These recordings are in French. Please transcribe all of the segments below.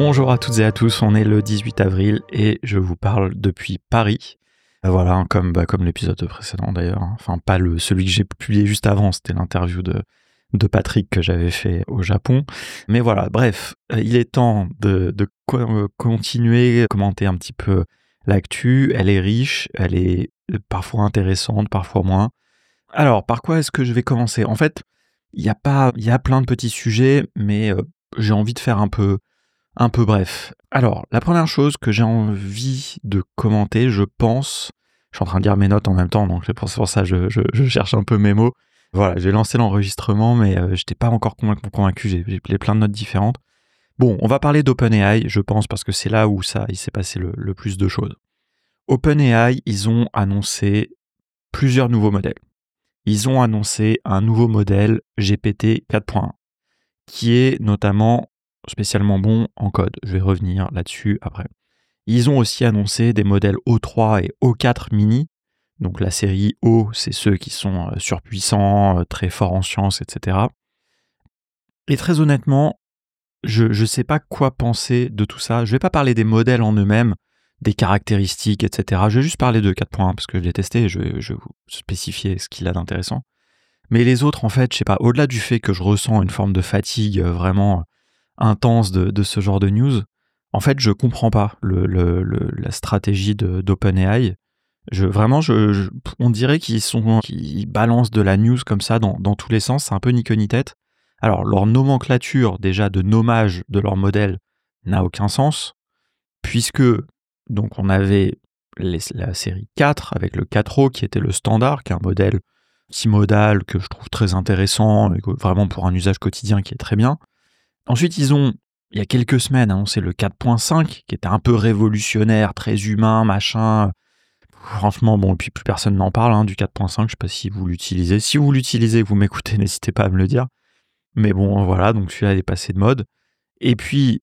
Bonjour à toutes et à tous, on est le 18 avril et je vous parle depuis Paris. Voilà, comme l'épisode précédent d'ailleurs. Enfin, pas celui que j'ai publié juste avant, c'était l'interview de Patrick que j'avais fait au Japon. Mais voilà, bref, il est temps de continuer, commenter un petit peu l'actu. Elle est riche, elle est parfois intéressante, parfois moins. Alors, par quoi est-ce que je vais commencer ? En fait, il y a plein de petits sujets, mais j'ai envie de faire un peu bref. Alors, la première chose que j'ai envie de commenter, je pense, je suis en train de lire mes notes en même temps, donc c'est pour ça que je cherche un peu mes mots. Voilà, j'ai lancé l'enregistrement, mais je n'étais pas encore convaincu, j'ai plein de notes différentes. Bon, on va parler d'OpenAI, je pense, parce que c'est là où il s'est passé le plus de choses. OpenAI, ils ont annoncé plusieurs nouveaux modèles. Ils ont annoncé un nouveau modèle GPT 4.1, qui est notamment spécialement bon en code. Je vais revenir là-dessus après. Ils ont aussi annoncé des modèles O3 et O4 mini. Donc la série O, c'est ceux qui sont surpuissants, très forts en sciences, etc. Et très honnêtement, je ne sais pas quoi penser de tout ça. Je ne vais pas parler des modèles en eux-mêmes, des caractéristiques, etc. Je vais juste parler de 4.1 parce que je l'ai testé et je vais vous spécifier ce qu'il a d'intéressant. Mais les autres, en fait, je sais pas, au-delà du fait que je ressens une forme de fatigue vraiment intense de ce genre de news, en fait, je comprends pas la stratégie d'OpenAI. On dirait qu'ils balancent de la news comme ça dans tous les sens, c'est un peu ni queue ni tête. Alors, leur nomenclature, déjà, de nommage de leur modèle n'a aucun sens, puisque, donc, on avait la série 4 avec le 4O qui était le standard, qui est un modèle multimodal que je trouve très intéressant, et vraiment pour un usage quotidien qui est très bien. Ensuite, ils ont, il y a quelques semaines, annoncé le 4.5, qui était un peu révolutionnaire, très humain, machin. Franchement, bon, et puis plus personne n'en parle du 4.5, je sais pas si vous l'utilisez. Si vous l'utilisez, vous m'écoutez, n'hésitez pas à me le dire. Mais bon, voilà, donc celui-là, il est passé de mode. Et puis,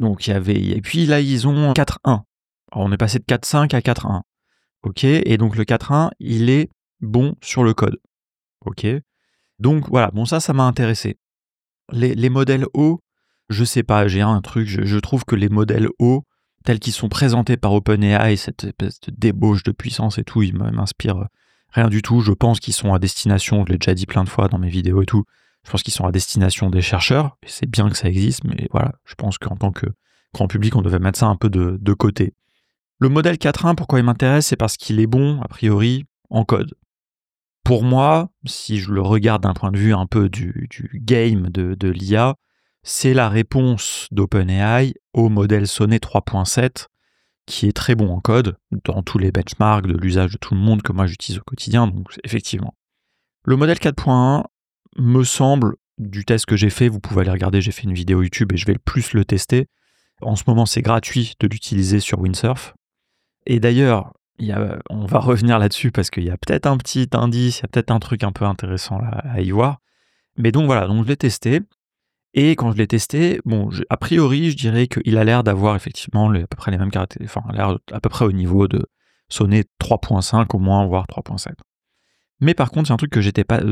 là, ils ont 4.1. Alors, on est passé de 4.5 à 4.1. Ok, et donc le 4.1, il est bon sur le code. Ok, donc voilà, bon, ça m'a intéressé. Les modèles hauts, je sais pas, j'ai un truc, je trouve que les modèles hauts, tels qu'ils sont présentés par OpenAI, cette espèce de débauche de puissance et tout, ils m'inspirent rien du tout. Je pense qu'ils sont à destination, je l'ai déjà dit plein de fois dans mes vidéos et tout, je pense qu'ils sont à destination des chercheurs, et c'est bien que ça existe, mais voilà, je pense qu'en tant que grand public, on devait mettre ça un peu de côté. Le modèle 4.1, pourquoi il m'intéresse, c'est parce qu'il est bon, a priori, en code. Pour moi, si je le regarde d'un point de vue un peu du game de l'IA, c'est la réponse d'OpenAI au modèle Sonnet 3.7, qui est très bon en code, dans tous les benchmarks de l'usage de tout le monde que moi j'utilise au quotidien, donc effectivement. Le modèle 4.1 me semble, du test que j'ai fait, vous pouvez aller regarder, j'ai fait une vidéo YouTube et je vais le plus le tester. En ce moment, c'est gratuit de l'utiliser sur Windsurf. Et d'ailleurs, on va revenir là-dessus parce qu'il y a peut-être un petit indice, il y a peut-être un truc un peu intéressant là, à y voir. Mais donc voilà, donc je l'ai testé. Et quand je l'ai testé, bon, a priori, je dirais qu'il a l'air d'avoir effectivement à peu près les mêmes caractéristiques, enfin, l'air à peu près au niveau de Sonnet 3.5 au moins, voire 3.7. Mais par contre, il y a un truc que j'étais pas,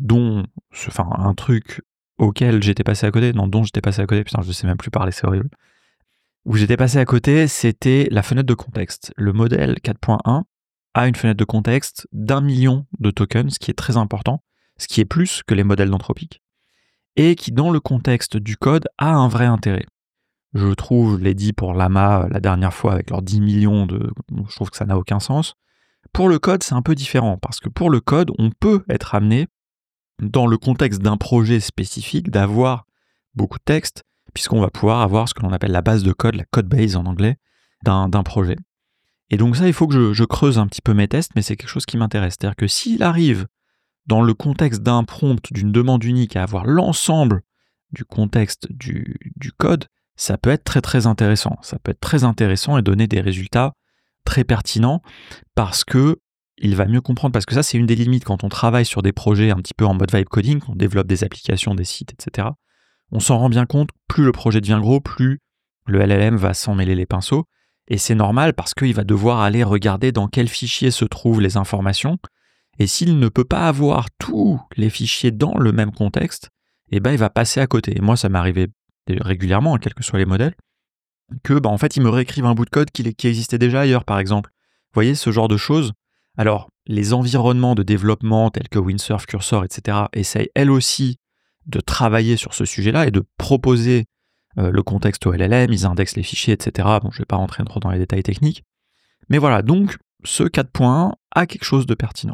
un truc auquel j'étais passé à côté, dont j'étais passé à côté, putain, je sais même plus parler, c'est horrible. Où j'étais passé à côté, c'était la fenêtre de contexte. Le modèle 4.1 a une fenêtre de contexte d'1 million de tokens, ce qui est très important, ce qui est plus que les modèles d'Anthropic, et qui, dans le contexte du code, a un vrai intérêt. Je trouve, je l'ai dit pour Llama la dernière fois avec leurs 10 millions je trouve que ça n'a aucun sens. Pour le code, c'est un peu différent, parce que pour le code, on peut être amené, dans le contexte d'un projet spécifique, d'avoir beaucoup de texte, puisqu'on va pouvoir avoir ce que l'on appelle la base de code, la code base en anglais, d'un projet. Et donc ça, il faut que je creuse un petit peu mes tests, mais c'est quelque chose qui m'intéresse. C'est-à-dire que s'il arrive, dans le contexte d'un prompt, d'une demande unique, à avoir l'ensemble du contexte du code, ça peut être très très intéressant. Ça peut être très intéressant et donner des résultats très pertinents parce que il va mieux comprendre. Parce que ça, c'est une des limites quand on travaille sur des projets un petit peu en mode vibe coding, qu'on développe des applications, des sites, etc. On s'en rend bien compte, plus le projet devient gros, plus le LLM va s'en mêler les pinceaux. Et c'est normal parce qu'il va devoir aller regarder dans quel fichier se trouvent les informations. Et s'il ne peut pas avoir tous les fichiers dans le même contexte, il va passer à côté. Et moi, ça m'est arrivé régulièrement, quels que soient les modèles. que en fait ils me réécrivent un bout de code qui existait déjà ailleurs, par exemple. Vous voyez, ce genre de choses. Alors, les environnements de développement tels que Windsurf, Cursor, etc. essayent elles aussi de travailler sur ce sujet-là et de proposer le contexte au LLM, ils indexent les fichiers, etc. Bon, je ne vais pas rentrer trop dans les détails techniques. Mais voilà, donc ce 4.1 a quelque chose de pertinent.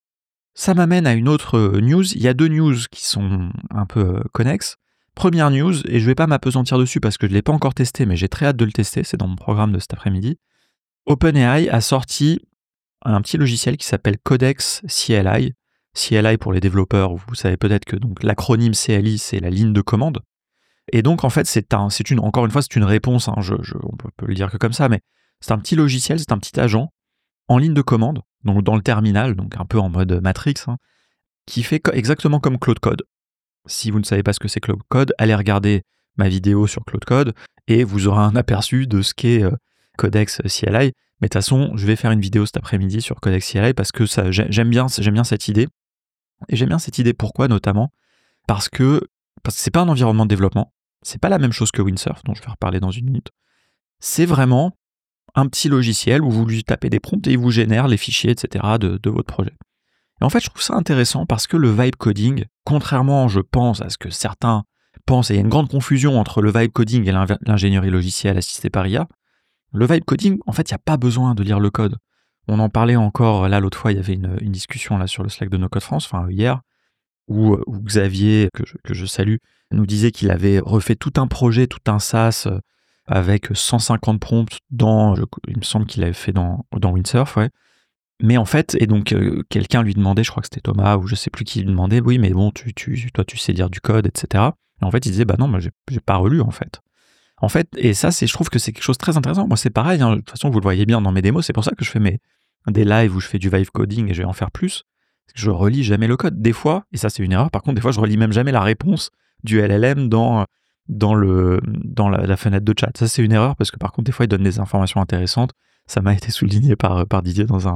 Ça m'amène à une autre news. Il y a 2 news qui sont un peu connexes. Première news, et je ne vais pas m'apesantir dessus parce que je ne l'ai pas encore testé, mais j'ai très hâte de le tester, c'est dans mon programme de cet après-midi. OpenAI a sorti un petit logiciel qui s'appelle Codex CLI. CLI pour les développeurs, vous savez peut-être que donc l'acronyme CLI, c'est la ligne de commande. Et donc en fait, encore une fois, c'est une réponse, hein, on peut le dire que comme ça, mais c'est un petit logiciel, c'est un petit agent en ligne de commande, donc dans le terminal, donc un peu en mode Matrix, hein, qui fait exactement comme Claude Code. Si vous ne savez pas ce que c'est Claude Code, allez regarder ma vidéo sur Claude Code et vous aurez un aperçu de ce qu'est Codex CLI. Mais de toute façon, je vais faire une vidéo cet après-midi sur Codex CLI parce que j'aime bien cette idée. Et j'aime bien cette idée pourquoi notamment parce que c'est pas un environnement de développement, c'est pas la même chose que Windsurf dont je vais reparler dans une minute. C'est vraiment un petit logiciel où vous lui tapez des prompts et il vous génère les fichiers, etc. de votre projet. Et en fait, je trouve ça intéressant parce que le vibe coding, contrairement, je pense, à ce que certains pensent, et il y a une grande confusion entre le vibe coding et l'ingénierie logicielle assistée par IA, le vibe coding, en fait, il n'y a pas besoin de lire le code. On en parlait encore, là, l'autre fois, il y avait une discussion là sur le Slack de No Code France, enfin hier, où Xavier, que je salue, nous disait qu'il avait refait tout un projet, tout un SaaS avec 150 prompts il me semble qu'il avait fait dans Windsurf, ouais. Mais en fait, et donc quelqu'un lui demandait, je crois que c'était Thomas, ou je sais plus qui lui demandait, oui, mais bon, toi, tu sais lire du code, etc. Et en fait, il disait, bah non, moi, j'ai pas relu, en fait. En fait, et ça, je trouve que c'est quelque chose de très intéressant. Moi, c'est pareil, hein, de toute façon, vous le voyez bien dans mes démos, c'est pour ça que je fais des lives où je fais du vibe coding et je vais en faire plus. Je relis jamais le code. Des fois, et ça, c'est une erreur, par contre, des fois, je relis même jamais la réponse du LLM dans la fenêtre de chat. Ça, c'est une erreur parce que, par contre, des fois, il donne des informations intéressantes. Ça m'a été souligné par Didier dans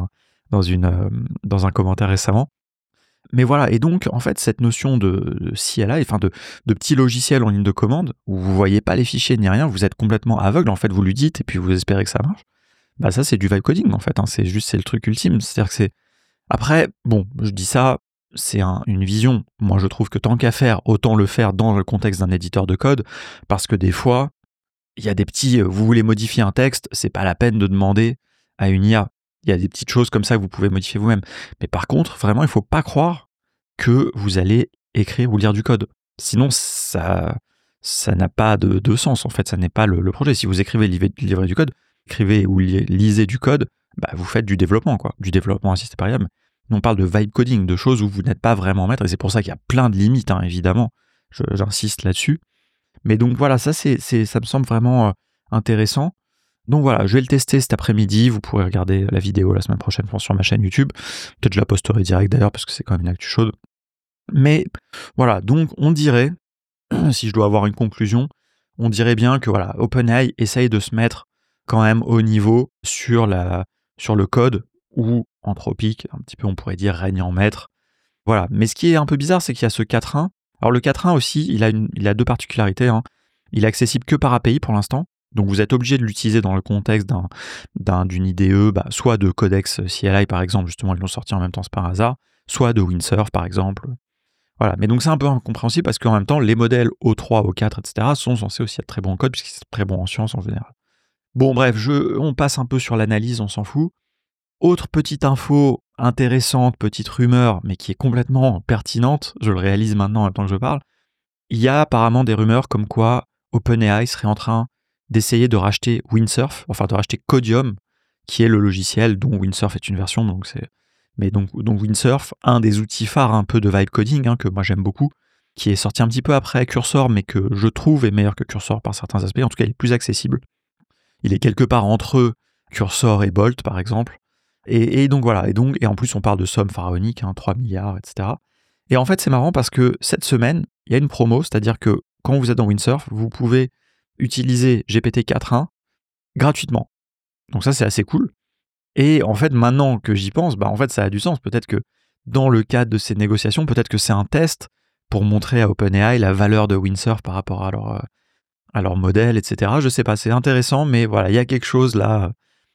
un commentaire récemment. Mais voilà, et donc, en fait, cette notion de CLI, enfin de petit logiciel en ligne de commande, où vous voyez pas les fichiers ni rien, vous êtes complètement aveugle, en fait, vous lui dites, et puis vous espérez que ça marche, bah ça, c'est du vibe coding, en fait, hein, c'est le truc ultime, c'est-à-dire que c'est... Après, bon, je dis ça, c'est une vision. Moi, je trouve que tant qu'à faire, autant le faire dans le contexte d'un éditeur de code, parce que des fois, il y a des petits... vous voulez modifier un texte, c'est pas la peine de demander à une IA. Il y a des petites choses comme ça que vous pouvez modifier vous-même. Mais par contre, vraiment, il ne faut pas croire que vous allez écrire ou lire du code. Sinon, ça n'a pas de sens, en fait. Ça n'est pas le projet. Si vous écrivez, livrez du code, écrivez ou lisez du code, bah, vous faites du développement, quoi. Du développement assisté par IA. On parle de vibe coding, de choses où vous n'êtes pas vraiment maître. Et c'est pour ça qu'il y a plein de limites, hein, évidemment. J'insiste là-dessus. Mais donc voilà, ça me semble vraiment intéressant. Donc voilà, je vais le tester cet après-midi. Vous pourrez regarder la vidéo la semaine prochaine sur ma chaîne YouTube. Peut-être je la posterai direct d'ailleurs parce que c'est quand même une actu chaude. Mais voilà, donc on dirait, si je dois avoir une conclusion, on dirait bien que voilà, OpenAI essaye de se mettre quand même au niveau sur le code où Anthropic, un petit peu on pourrait dire, règne en maître. Voilà, mais ce qui est un peu bizarre, c'est qu'il y a ce 4.1. Alors le 4.1 aussi, il a 2 particularités, hein. Il est accessible que par API pour l'instant. Donc vous êtes obligé de l'utiliser dans le contexte d'une IDE, soit de Codex CLI par exemple, justement ils l'ont sorti en même temps, c'est par hasard, soit de Windsurf par exemple. Voilà, mais donc c'est un peu incompréhensible parce qu'en même temps les modèles O3, O4, etc. sont censés aussi être très bons en code puisqu'ils sont très bons en sciences en général. Bon bref, on passe un peu sur l'analyse, on s'en fout. Autre petite info intéressante, petite rumeur, mais qui est complètement pertinente, je le réalise maintenant en même temps que je parle, il y a apparemment des rumeurs comme quoi OpenAI serait en train d'essayer de racheter Windsurf, enfin de racheter Codium, qui est le logiciel dont Windsurf est une version, donc Windsurf, un des outils phares un peu de vibe coding, hein, que moi j'aime beaucoup, qui est sorti un petit peu après Cursor, mais que je trouve est meilleur que Cursor par certains aspects, en tout cas il est plus accessible. Il est quelque part entre Cursor et Bolt par exemple. Et donc voilà, et en plus on parle de sommes pharaoniques, 3 milliards, etc. Et en fait c'est marrant parce que cette semaine, il y a une promo, c'est-à-dire que quand vous êtes dans Windsurf, vous pouvez utiliser GPT 4.1 gratuitement. Donc ça c'est assez cool. Et en fait maintenant que j'y pense, en fait ça a du sens. Peut-être que dans le cadre de ces négociations, peut-être que c'est un test pour montrer à OpenAI la valeur de Windsurf par rapport à à leur modèle, etc. Je sais pas, c'est intéressant, mais voilà, il y a quelque chose là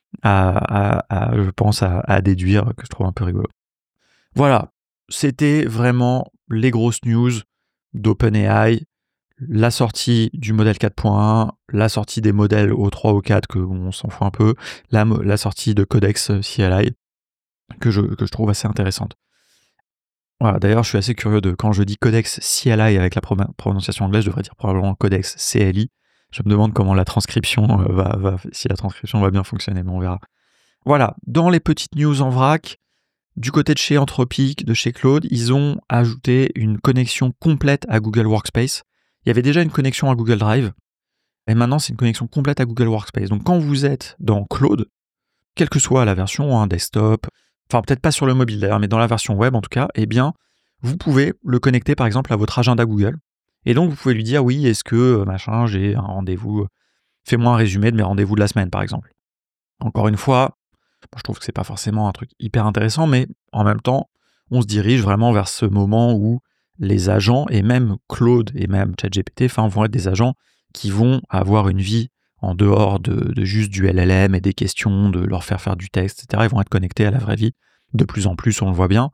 je pense, à déduire que je trouve un peu rigolo. Voilà, c'était vraiment les grosses news d'OpenAI, la sortie du modèle 4.1, la sortie des modèles au 3 ou 4 que on s'en fout un peu, la sortie de Codex CLI que je trouve assez intéressante. Voilà, d'ailleurs, je suis assez curieux quand je dis Codex CLI avec la prononciation anglaise, je devrais dire probablement Codex CLI. Je me demande comment la transcription si la transcription va bien fonctionner, mais on verra. Voilà, dans les petites news en vrac, du côté de chez Anthropic, de chez Claude, ils ont ajouté une connexion complète à Google Workspace. Il y avait déjà une connexion à Google Drive, et maintenant c'est une connexion complète à Google Workspace. Donc quand vous êtes dans Claude, quelle que soit la version, desktop, enfin peut-être pas sur le mobile d'ailleurs, mais dans la version web en tout cas, eh bien, vous pouvez le connecter par exemple à votre agenda Google. Et donc vous pouvez lui dire, oui, est-ce que, machin, j'ai un rendez-vous, fais-moi un résumé de mes rendez-vous de la semaine par exemple. Encore une fois, je trouve que c'est pas forcément un truc hyper intéressant, mais en même temps, on se dirige vraiment vers ce moment où les agents, et même Claude et même ChatGPT, vont être des agents qui vont avoir une vie en dehors de juste du LLM et des questions, de leur faire du texte, etc. Ils vont être connectés à la vraie vie de plus en plus, on le voit bien.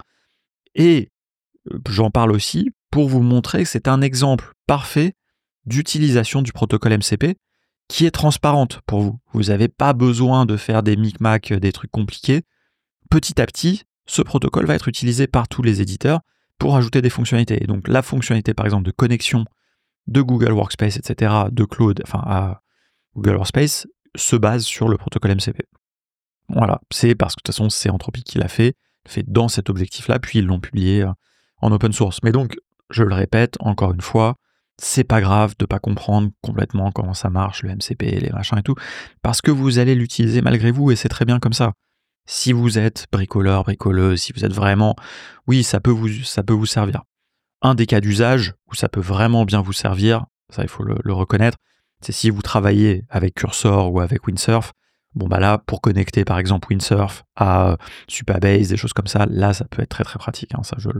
Et j'en parle aussi pour vous montrer que c'est un exemple parfait d'utilisation du protocole MCP qui est transparente pour vous. Vous n'avez pas besoin de faire des micmacs, des trucs compliqués. Petit à petit, ce protocole va être utilisé par tous les éditeurs pour ajouter des fonctionnalités. Et donc la fonctionnalité par exemple de connexion de Google Workspace, etc., de Claude, à Google Workspace, se base sur le protocole MCP. Voilà, c'est parce que de toute façon c'est Anthropic qui l'a fait dans cet objectif-là, puis ils l'ont publié en open source. Mais donc, je le répète encore une fois, c'est pas grave de pas comprendre complètement comment ça marche, le MCP, les machins et tout, parce que vous allez l'utiliser malgré vous et c'est très bien comme ça. Si vous êtes bricoleur, bricoleuse, si vous êtes vraiment, oui, ça peut vous servir. Un des cas d'usage où ça peut vraiment bien vous servir, ça il faut le reconnaître, c'est si vous travaillez avec Cursor ou avec Windsurf. Bon bah là, pour connecter par exemple Windsurf à Supabase, des choses comme ça, là ça peut être très très pratique,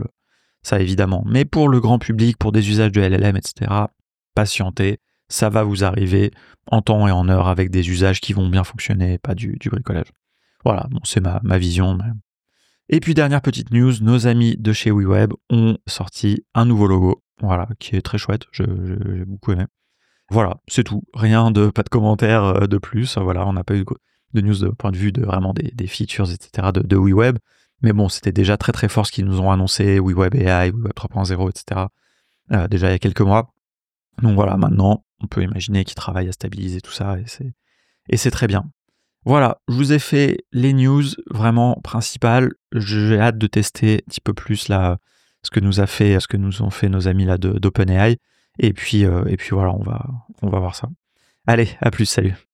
ça évidemment. Mais pour le grand public, pour des usages de LLM, etc., patientez, ça va vous arriver en temps et en heure avec des usages qui vont bien fonctionner, pas du bricolage. Voilà, bon, c'est ma vision. Et puis dernière petite news, nos amis de chez WeWeb ont sorti un nouveau logo, voilà, qui est très chouette, j'ai beaucoup aimé. Voilà, c'est tout, pas de commentaires de plus, voilà, on n'a pas eu de news de point de vue de vraiment des features, etc. de WeWeb, mais bon, c'était déjà très très fort ce qu'ils nous ont annoncé, WeWeb AI, WeWeb 3.0, etc. Déjà il y a quelques mois. Donc voilà, maintenant, on peut imaginer qu'ils travaillent à stabiliser tout ça, et c'est très bien. Voilà, je vous ai fait les news vraiment principales. J'ai hâte de tester un petit peu plus là ce que nous ont fait nos amis là d'OpenAI. Et puis voilà, on va voir ça. Allez, à plus, salut.